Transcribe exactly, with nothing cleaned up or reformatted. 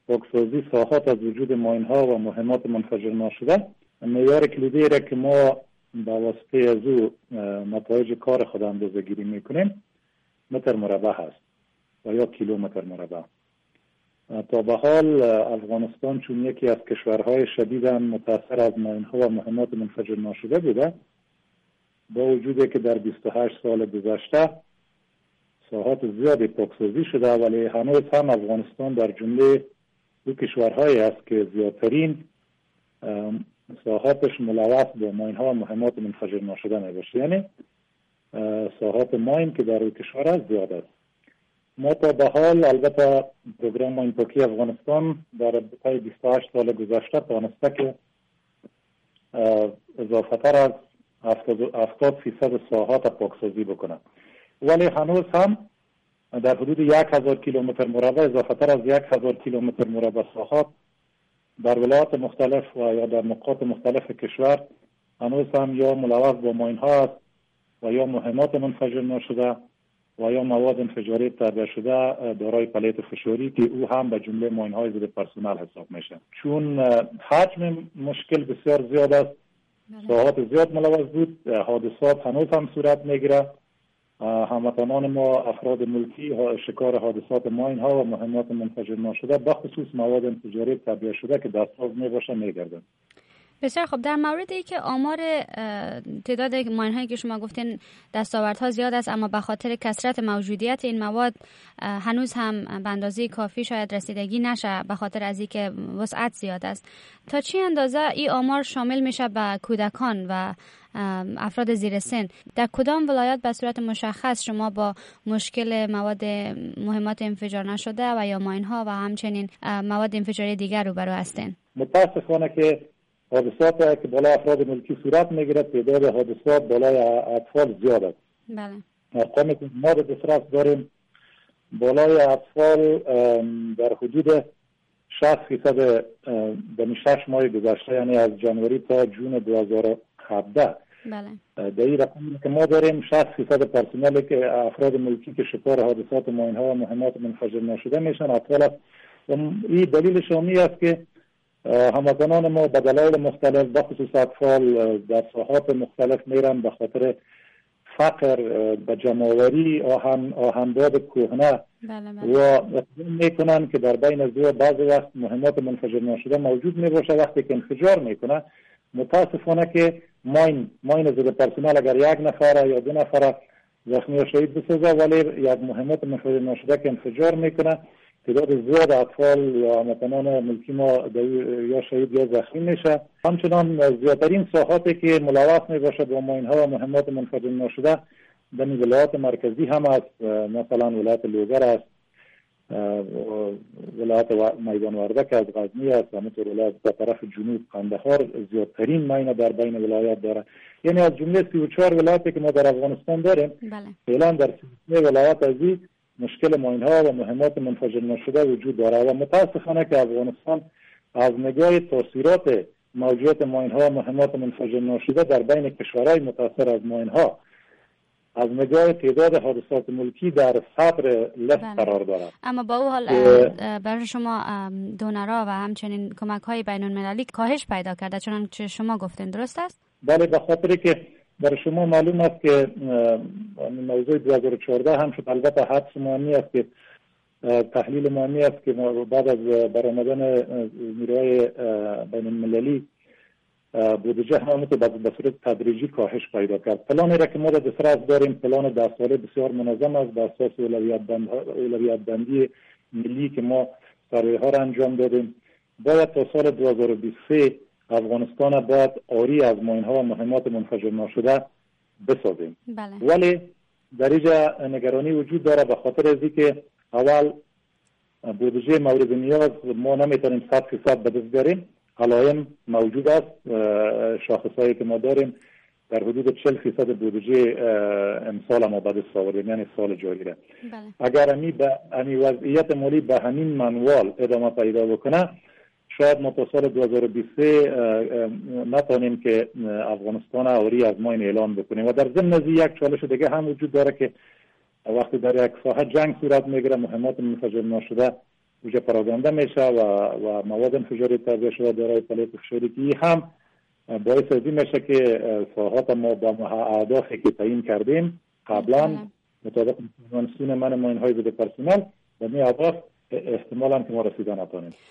پاکسازی ساحات از وجود ماین‌ها و مهمات منفجر ناشده، معیار کلیدی را که ما با واسطه از او نتایج کار خود اندازه گیری میکنیم متر مربع هست و یا کیلومتر مربع. تا به حال افغانستان چون یکی از کشورهای شدیداً متاثر از ماین‌ها و مهمات منفجر ناشده بوده، با وجودی که در بیست و هشت سال گذشته ساحات زیادی پاکسازی شده، ولی هنوز هم افغانستان در جمله دو کشورهایی است که زیادترین ساحاتش ملوث با ماین‌ها و مهمات منفجر ناشده میباشه، یعنی ساحات ماین که در این کشور است زیاد است. ما تا به حال البته پروگرام ماین پاکی افغانستان در طی بیست و هشت سال گذشته توانسته که اضافه تر از هفتاد فیصد ساحات پاکسازی بکنه، ولی هنوز هم در حدود یک هزار کیلومتر مربع اضافه تر از یک هزار کیلومتر مربع ساحات در ولایات مختلف و یا در نقاط مختلف کشور هنوز هم یا ملوث با ماین ها است و یا مهمات منفجر ناشده و یا مواد انفجاری تابع شده دارای پلیت فشاری که او هم به جمله ماین های ضد پرسنل حساب میشه. چون حجم مشکل بسیار زیاد است، ساحات زیاد ملوث بود، حادثات هنوز هم صورت میگیره. هموطنان ما افراد ملکی شکار حادثات ماین ها و مهمات منفجر ناشده به خصوص مواد انفجاری تابع شده که دستساز میباشه میگردن. بسیار خب، در مورد ای که آمار تعداد ماین هایی که شما گفتین دستاوردها زیاد است، اما به خاطر کثرت موجودیت این مواد هنوز هم به اندازه کافی شاید رسیدگی نشه به خاطر از اینکه وسعت زیاد است. تا چه اندازه این آمار شامل میشه به کودکان و افراد زیر سن؟ در کدام ولایت به صورت مشخص شما با مشکل مواد مهمات انفجار نشده و یا ماین ها و همچنین مواد انفجاری دیگر روبرو هستین؟ متاسفانه که حادثات که بالای افراد ملکی صورت میگیره، تعداد حادثات بالای اطفال زیاد است. بله. ارقامی که ما در دسترس داریم بالای اطفال در حدود شصت فیصد در شش ماه گذشته، یعنی از جنوری تا جون دو هزار و هفده. بله. در این رقمی که ما داریم شصت فیصد پرسنل که افراد ملکی که شکار حادثات ماین ها و مهمات منفجر ناشده میشن اطفال است. و این دلیلش این است که هموطنان ما به دلایل مختلف به خصوص اطفال در ساحات مختلف میرن به خاطر فقر به جمع‌آوری آهن آهنباد کهنه و اقدام میکنن که در بین از دو بعضی وقت مهمات منفجر ناشده موجود میباشه. وقتی که انفجار میکنه متاسفانه که ماین ماین ضد پرسنل اگر یک نفر یا دو نفر زخمی یا شهید بسازه، ولی یک مهمات منفجر ناشده که انفجار میکنه تعداد زیاد اطفال یا هموطنان ملکی ما یا شهید یا زخمی میشه. همچنان زیادترین ساحاتی که ملوث میباشه با ماین ها و مهمات منفجر ناشده در ولایات مرکزی هم است، مثلا ولایت لوگر است، ولایت میدان وردک از غزنی است، همینطور ولایت به طرف جنوب قندهار زیادترین ماین در بین ولایات داره. یعنی از جمله سی و چهار ولایتی که ما در افغانستان داریم فعلا در سی ولایات از مشکل ماین ها و مهمات منفجر نشده وجود داره و متاسفانه که افغانستان از نگاه تاثیرات موجودیت ماین ها و مهمات منفجر نشده در بین کشورهای متاثر از ماین ها از نگاه تعداد حادثات ملکی در صدر لیست قرار دارد. اما با او حال برای شما دونرها و همچنین کمک های بین المللی کاهش پیدا کرده چنانچه شما گفتین، درست است؟ بله، به خاطری که برای شما معلوم است که موضوع دو هزار و چهارده هم شد، البته حدس مانی است که تحلیل مانی است که بعد از برآمدن نیروهای بین المللی بودجه هم به صورت تدریجی کاهش پیدا کرد. پلانی را که ما در دسترس داریم پلان ده ساله بسیار منظم است بر اساس اولویت بندی ملی که ما سروی ها را انجام دادیم. باید تا سال دو هزار و بیست و سه افغانستان باید عاری از ماین ها و مهمات منفجر ناشده بسازیم. بله. ولی در اینجا نگرانی وجود داره به خاطر از اینکه اول بودجه مورد نیاز ما نمیتونیم صد فیصد به دست بیاریم. علائم موجود است، شاخصهایی که ما داریم در حدود چهل فیصد بودجه امسال ما به دست آوردیم، یعنی سال جاری را. بله. اگر امی به امی وضعیت مالی به همین منوال ادامه پیدا بکنه شاید ما تا سال دو هزار و بیست و سه نتونیم که افغانستان عاری از ماین اعلان بکنیم. و در ضمن از یک چالش دیگه هم وجود داره که وقتی در یک ساحه جنگ صورت میگیره مهمات منفجر ناشده اونجا پراگنده میشه و و مواد انفجاری توزیع شده دارای پلیت فشاری که هم باعث ازی میشه که ساحات ما با اهدافی که تعیین کردیم قبلا مطابق مسئولین من ماین های بده پرسنل و می اهداف احتمالاً که ما رسیدن نتونیم.